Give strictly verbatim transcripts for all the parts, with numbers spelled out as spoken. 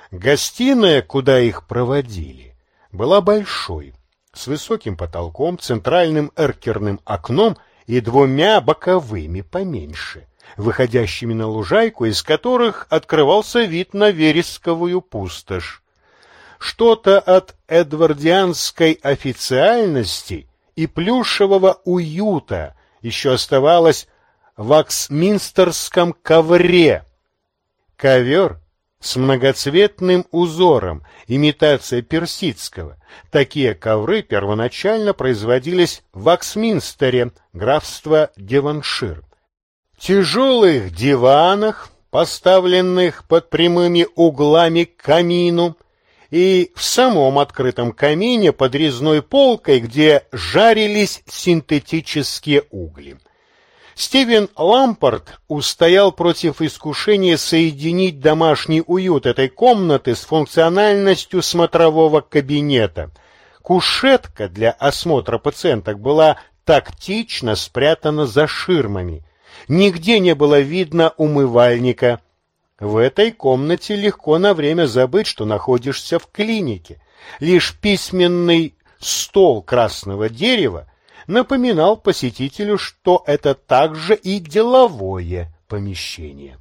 Гостиная, куда их проводили, была большой, с высоким потолком, центральным эркерным окном и двумя боковыми поменьше, выходящими на лужайку, из которых открывался вид на вересковую пустошь. Что-то от эдвардианской официальности и плюшевого уюта еще оставалось в ваксминстерском ковре. Ковер с многоцветным узором, имитация персидского. Такие ковры первоначально производились в Ваксминстере, графство Девоншир. В тяжелых диванах, поставленных под прямыми углами к камину, и в самом открытом камине под резной полкой, где жарились синтетические угли. Стивен Лампарт устоял против искушения соединить домашний уют этой комнаты с функциональностью смотрового кабинета. Кушетка для осмотра пациенток была тактично спрятана за ширмами. Нигде не было видно умывальника. В этой комнате легко на время забыть, что находишься в клинике. Лишь письменный стол красного дерева напоминал посетителю, что это также и деловое помещение.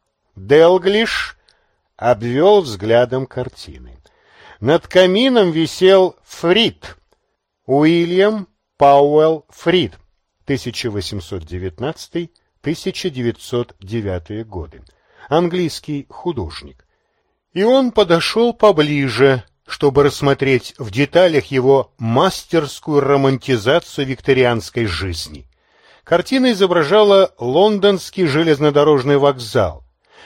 Делглиш обвел взглядом картины. Над камином висел Фрид, Уильям Пауэлл Фрид, тысяча восемьсот девятнадцатый — тысяча девятьсот девятый годы, английский художник. И он подошел поближе, чтобы рассмотреть в деталях его мастерскую романтизацию викторианской жизни. Картина изображала лондонский железнодорожный вокзал.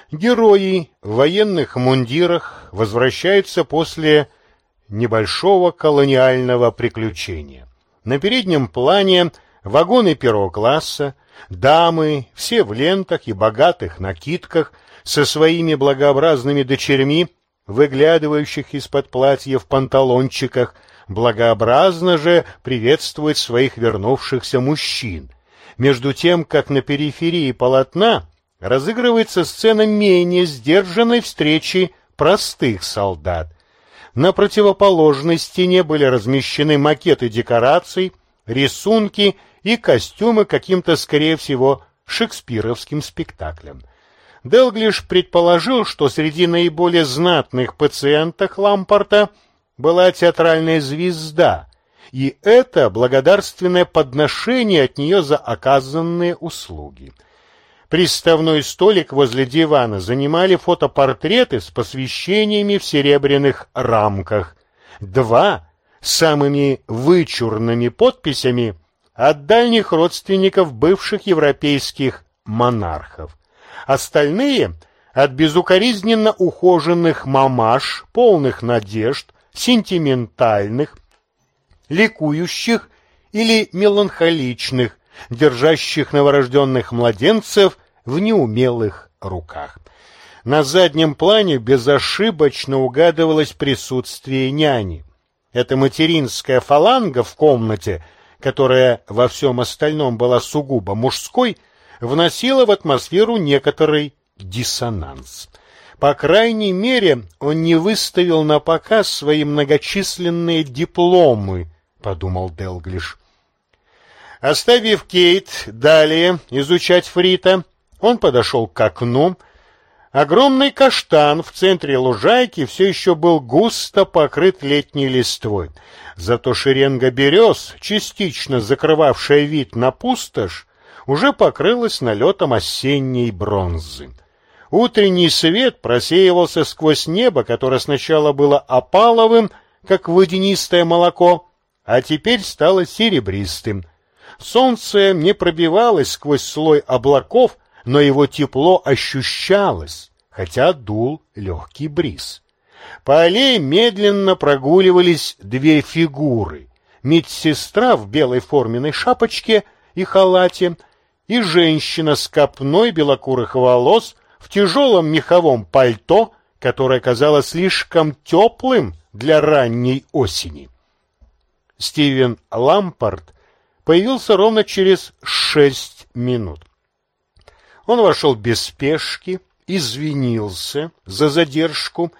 Герои в военных мундирах возвращаются после небольшого колониального приключения. На переднем плане вагоны первого класса, дамы, все в лентах и богатых накидках, со своими благообразными дочерьми, выглядывающих из-под платья в панталончиках, благообразно же приветствует своих вернувшихся мужчин. Между тем, как на периферии полотна разыгрывается сцена менее сдержанной встречи простых солдат. На противоположной стене были размещены макеты декораций, рисунки и костюмы каким-то, скорее всего, шекспировским спектаклем. Делглиш предположил, что среди наиболее знатных пациенток Лампарта была театральная звезда, и это благодарственное подношение от нее за оказанные услуги. Приставной столик возле дивана занимали фотопортреты с посвящениями в серебряных рамках. Два с самыми вычурными подписями от дальних родственников бывших европейских монархов. Остальные от безукоризненно ухоженных мамаш, полных надежд, сентиментальных, ликующих или меланхоличных, держащих новорожденных младенцев в неумелых руках. На заднем плане безошибочно угадывалось присутствие няни. Эта материнская фаланга в комнате, которая во всем остальном была сугубо мужской, вносила в атмосферу некоторый диссонанс. По крайней мере, он не выставил на показ свои многочисленные дипломы, подумал Делглиш. Оставив Кейт далее изучать Фрита, он подошел к окну. Огромный каштан в центре лужайки все еще был густо покрыт летней листвой. Зато шеренга берез, частично закрывавшая вид на пустошь, уже покрылась налетом осенней бронзы. Утренний свет просеивался сквозь небо, которое сначала было опаловым, как водянистое молоко, а теперь стало серебристым. Солнце не пробивалось сквозь слой облаков, но его тепло ощущалось, хотя дул легкий бриз. По аллее медленно прогуливались две фигуры: медсестра в белой форменной шапочке и халате и женщина с копной белокурых волос в тяжелом меховом пальто, которое казалось слишком теплым для ранней осени. Стивен Лампарт появился ровно через шесть минут. Он вошел без спешки, извинился за задержку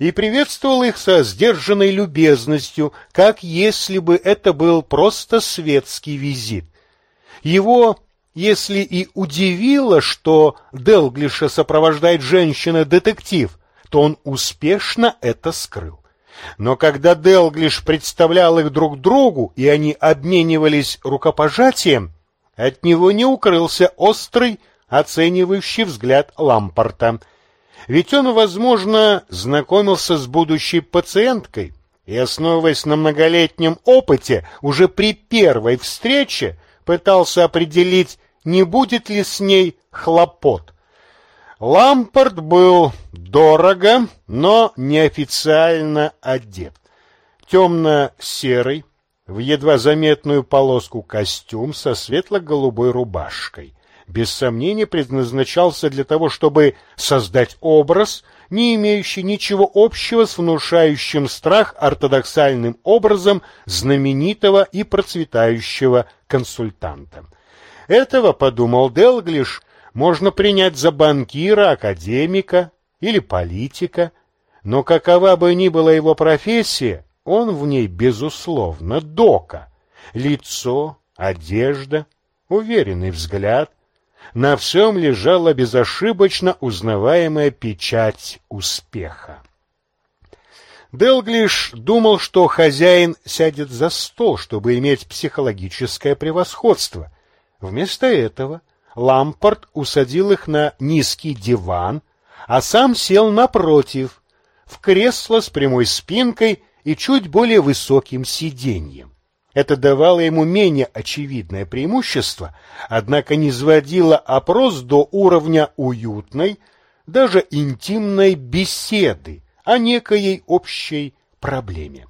и приветствовал их со сдержанной любезностью, как если бы это был просто светский визит. Его, если и удивило, что Делглиша сопровождает женщина-детектив, то он успешно это скрыл. Но когда Делглиш представлял их друг другу, и они обменивались рукопожатием, от него не укрылся острый, оценивающий взгляд Лампорта. Ведь он, возможно, знакомился с будущей пациенткой и, основываясь на многолетнем опыте, уже при первой встрече пытался определить, не будет ли с ней хлопот. Лампорт был дорого, но неофициально одет. Темно-серый, в едва заметную полоску костюм со светло-голубой рубашкой. Без сомнения предназначался для того, чтобы создать образ, не имеющий ничего общего с внушающим страх ортодоксальным образом знаменитого и процветающего консультанта. Этого, подумал Делглиш, можно принять за банкира, академика или политика, но какова бы ни была его профессия, он в ней, безусловно, дока. Лицо, одежда, уверенный взгляд. На всем лежала безошибочно узнаваемая печать успеха. Делглиш думал, что хозяин сядет за стол, чтобы иметь психологическое превосходство. Вместо этого Лампорт усадил их на низкий диван, а сам сел напротив, в кресло с прямой спинкой и чуть более высоким сиденьем. Это давало ему менее очевидное преимущество, однако не сводило опрос до уровня уютной, даже интимной беседы о некоей общей проблеме.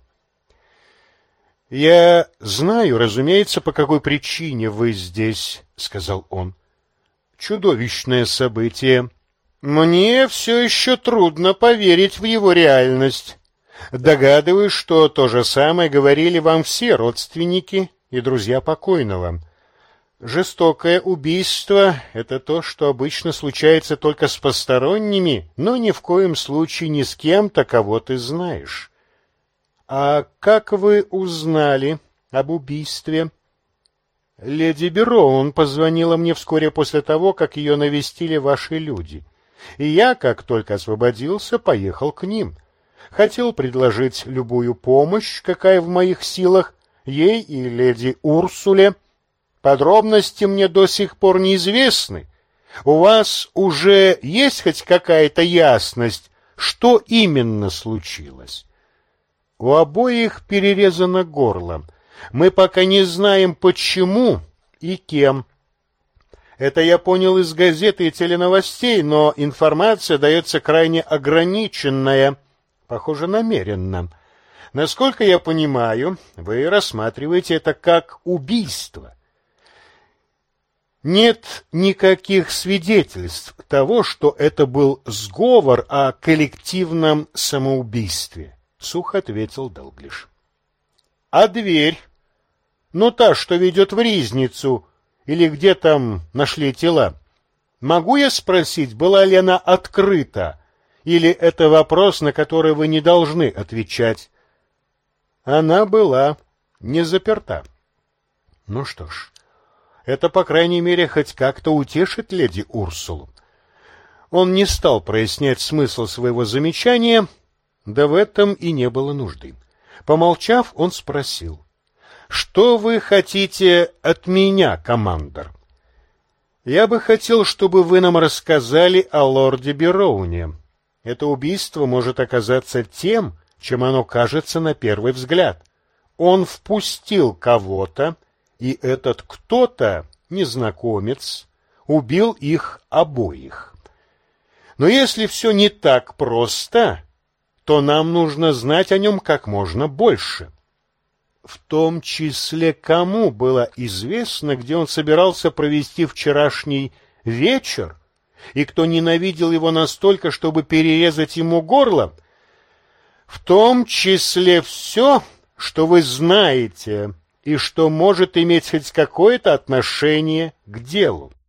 «Я знаю, разумеется, по какой причине вы здесь», — сказал он. «Чудовищное событие. Мне все еще трудно поверить в его реальность. Догадываюсь, что то же самое говорили вам все родственники и друзья покойного. Жестокое убийство — это то, что обычно случается только с посторонними, но ни в коем случае не с кем-то, кого ты знаешь. А как вы узнали об убийстве?» «Леди Бероун позвонила мне вскоре после того, как ее навестили ваши люди, и я, как только освободился, поехал к ним. Хотел предложить любую помощь, какая в моих силах, ей и леди Урсуле. Подробности мне до сих пор неизвестны. У вас уже есть хоть какая-то ясность, что именно случилось?» «У обоих перерезано горло. Мы пока не знаем, почему и кем. Это я понял из газеты и теленовостей, но информация дается крайне ограниченная, похоже, намеренно. Насколько я понимаю, вы рассматриваете это как убийство. Нет никаких свидетельств того, что это был сговор о коллективном самоубийстве», — сухо ответил Делглиш. «А дверь? Ну, та, что ведет в ризницу, или где там нашли тела. Могу я спросить, была ли она открыта, или это вопрос, на который вы не должны отвечать?» «Она была не заперта». «Ну что ж, это, по крайней мере, хоть как-то утешит леди Урсулу». Он не стал прояснять смысл своего замечания, да в этом и не было нужды. Помолчав, он спросил: «Что вы хотите от меня, командор?» «Я бы хотел, чтобы вы нам рассказали о лорде Бероуне. Это убийство может оказаться тем, чем оно кажется на первый взгляд. Он впустил кого-то, и этот кто-то, незнакомец, убил их обоих. Но если все не так просто, то нам нужно знать о нем как можно больше. В том числе, кому было известно, где он собирался провести вчерашний вечер, и кто ненавидел его настолько, чтобы перерезать ему горло. В том числе все, что вы знаете, и что может иметь хоть какое-то отношение к делу».